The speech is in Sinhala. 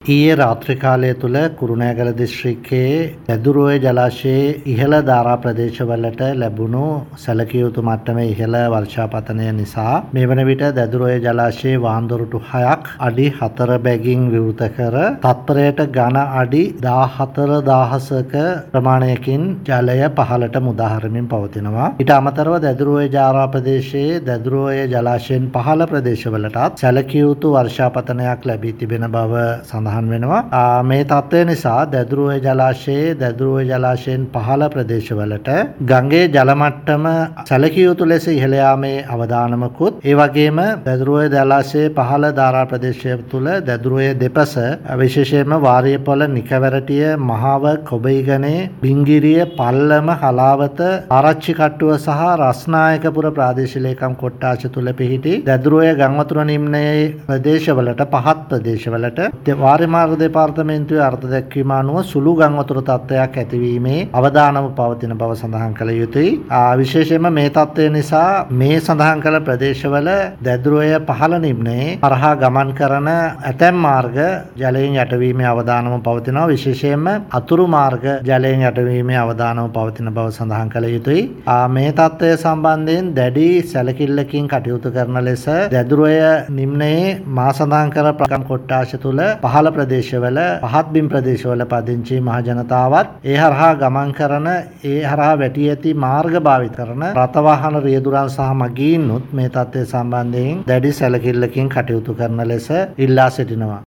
ඊයේ රාත්‍රී කාලය තුල කුරුණෑගල දිස්ත්‍රික්කයේ වැදුරුවේ ජලාශයේ ඉහළ ධාරා ප්‍රදේශවලට ලැබුණු සැලකිය යුතු මට්ටමේ ඉහළ වර්ෂාපතනය නිසා මේ වන විට වැදුරුවේ ජලාශයේ වාන්දොරටු 6ක් අඩි 4 බැගින් විවෘත කර තත්පරයට ඝන අඩි 14000ක ප්‍රමාණයකින් ජලය පහළට මුදා හරිමින් පවතිනවා. ඊට අමතරව වැදුරුවේ ජාරා ප්‍රදේශයේ වැදුරුවේ ජලාශයෙන් පහළ ප්‍රදේශවලටත් සැලකිය යුතු වර්ෂාපතනයක් ලැබී තිබෙන බව සඳහන් වෙනවා. මේ තත්ත්වය නිසා දැදුරුවේ ජලාශයෙන් පහළ ප්‍රදේශවලට ගඟේ ජල මට්ටම සැලකිය යුතු ලෙස ඉහළ යාමේ අවදානමකුත් ඒ වගේම දැදුරුවේ ජලාශයේ පහළ ධාරා ප්‍රදේශය තුළ දැදුරුවේ දෙපස විශේෂයෙන්ම වාරියපොළ නිකවැරටිය මහව කොබයිගනේ බිංගිරිය පල්ලම හලාවත ආරච්චි කට්ටුව සහ රස්නායකපුර ප්‍රාදේශීය ලේකම් කොට්ටාශ තුළ පිහිටි දැදුරුවේ ගංවතුර නිම්නයේ ප්‍රදේශවලට පහත් ප්‍රදේශවලට වාරිමාර්ග දෙපාර්තමේන්තුවේ අර්ථ දැක්වීම අනුව සුළු ගංවතුර තත්ත්වයක් ඇතිවීමේ අවදානම පවතින බව සඳහන් කළ යුතුයි. විශේෂයෙන්ම මේ තත්ත්වය නිසා මේ සඳහන් කළ ප්‍රදේශවල දැදුරුවේ පහළ නිම්නයේ හරහා ගමන් කරන ඇතැම් මාර්ග ජලයෙන් යටවීමේ අවදානම පවතිනවා. විශේෂයෙන්ම අතුරු මාර්ග ජලයෙන් යටවීමේ අවදානම පවතින බව සඳහන් කළ යුතුයි. මේ තත්ත්වය සම්බන්ධයෙන් දැඩි සැලකිල්ලකින් කටයුතු කරන ලෙස දැදුරුවේ නිම්නයේ මා සඳහන් කළ ප්‍රගම් කොට්ටාශ තුළ පහළ ප්‍රදේශවල පහත් බිම් ප්‍රදේශවල පදිංචි මහ ජනතාවත් ඒ හරහා ගමන් කරන ඒ හරහා වැටි ඇති මාර්ග භාවිත කරන රථ වාහන රියදුරන් සහ මගීන්නුත් මේ තත්ත්වය සම්බන්ධයෙන් දැඩි සැලකිල්ලකින් කටයුතු කරන ලෙස ඉල්ලා සිටිනවා.